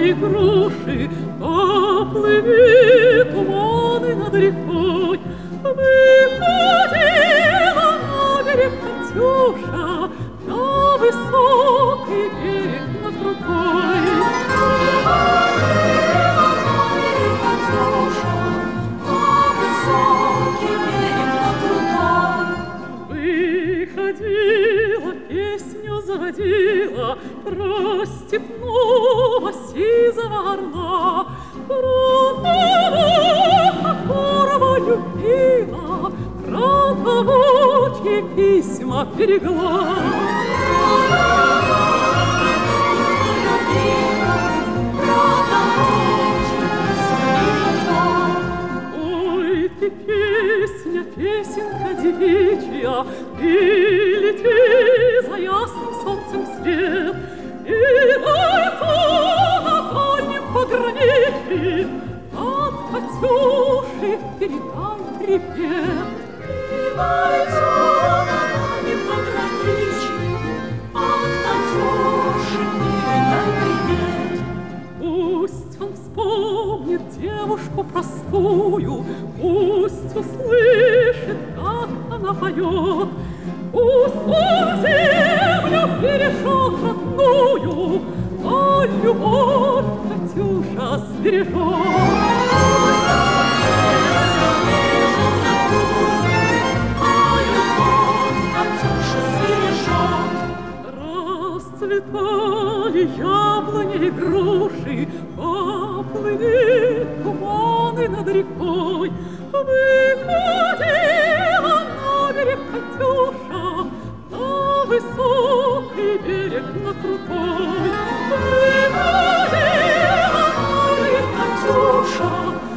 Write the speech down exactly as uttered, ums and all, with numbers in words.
яблони, груши, поплыли туманы над рекой. Выходила на берег Катюша, на высокий берег, на крутой. Выходила на берег Катюша, на высокий берег, на крутой. Выходила, песню заводила про степного сизого орла, про того, которого любила, про того, чьи письма берегла. Ой, ты песня, песенка девичья, ты лети за ясным солнцем вслед, и дальше на дальнем пограничье от Катюши передай привет. И дальше на дальнем пограничье от Катюши передай привет. Пусть он вспомнит девушку простую, пусть услышит, как она поет, пусть он землю бережет родную, а любовь Катюша сбережет. Расцветали яблони и груши, поплыли туманы над рекой. Выходила на берег Катюша, на высокий берег, на крутой. Выходила на берег Катюша,